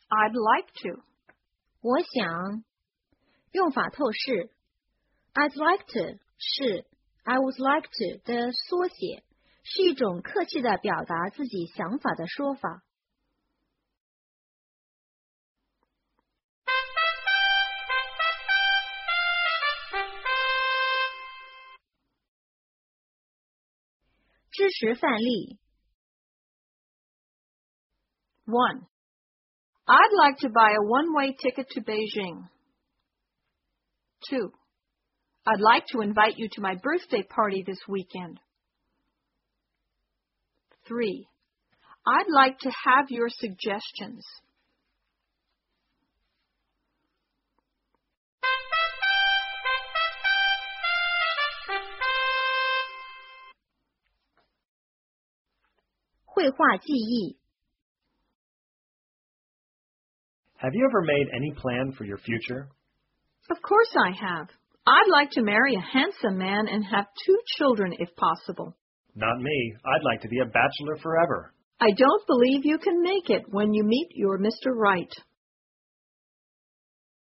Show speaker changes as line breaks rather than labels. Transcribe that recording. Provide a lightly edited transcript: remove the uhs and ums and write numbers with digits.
I'd like to.
我想。用法透视。I'd like to 是 I would like to 的缩写，是一种客气地表达自己想法的说法。知识范例
1. I'd like to buy a one-way ticket to Beijing. 2. I'd like to invite you to my birthday party this weekend. 3. I'd like to have your suggestions.
绘画记忆
Have you ever made any plan for your future?
Of course I have. I'd like to marry a handsome man and have 2 children if possible.
Not me. I'd like to be a bachelor forever.
I don't believe you can make it when you meet your Mr. Right.